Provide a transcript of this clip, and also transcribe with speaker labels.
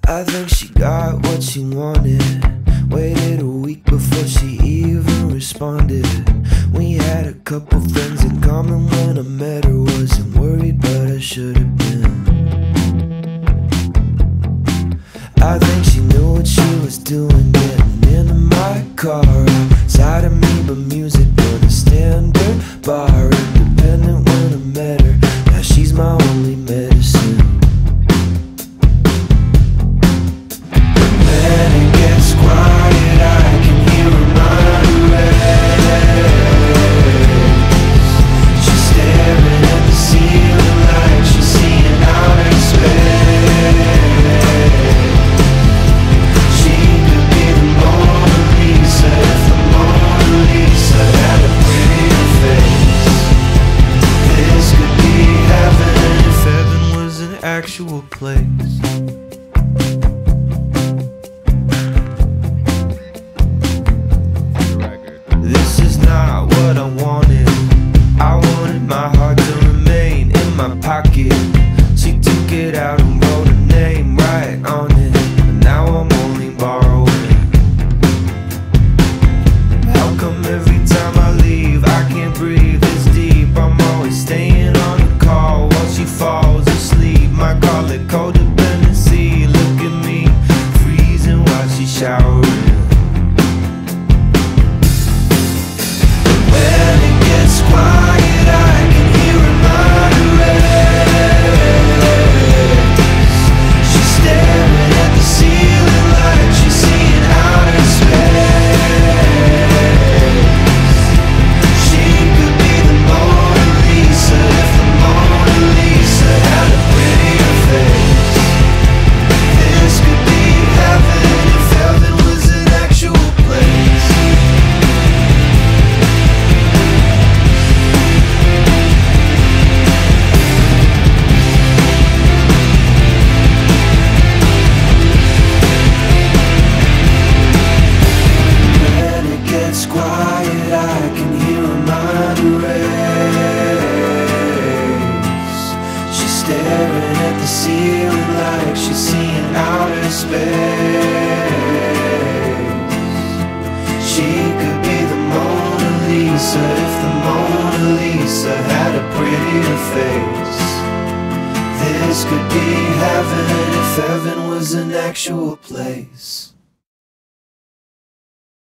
Speaker 1: I think she got what she wanted. Waited a week before she even responded. We had a couple friends in common when I met her. Wasn't worried, but I should have been. I think she knew what she was doing, getting into my car. Outside of me, but music on a standard bar. Independent when I met her, now she's my only medicine. When it gets quiet, I can hear her mind race. She's staring at the ceiling like she's seeing outer space. She could be the Mona Lisa if the Mona Lisa had a prettier face. This could be heaven if heaven was an actual place. This is not what I wanted. I wanted my heart to remain in my pocket. She took it out and wrote her name right on it, and now I'm only borrowing. How come every time I leave I can't breathe this deep? I'm always staying on the call while she falls asleep. Might call it codependency. Look at me, freezing while she's showering. When it gets quiet, I can hear her mind race. She's staring at the ceiling like she's seeing outer space. She could be the Mona Lisa if the Mona Lisa had a prettier face. This could be heaven if heaven was an actual place. When it gets quiet, I can hear her mind race. She's staring at the ceiling like she's seeing outer space. She could be the Mona Lisa if the Mona Lisa had a prettier face. This could be heaven if heaven was an actual place.